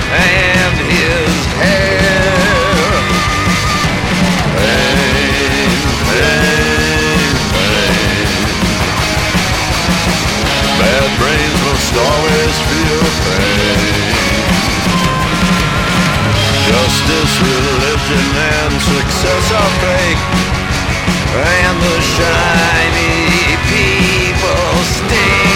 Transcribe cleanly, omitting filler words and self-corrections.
and his hair. Pain, pain, pain. Bad brains must always feel pain. Justice, religion, and success are fake, and the shiny people stink.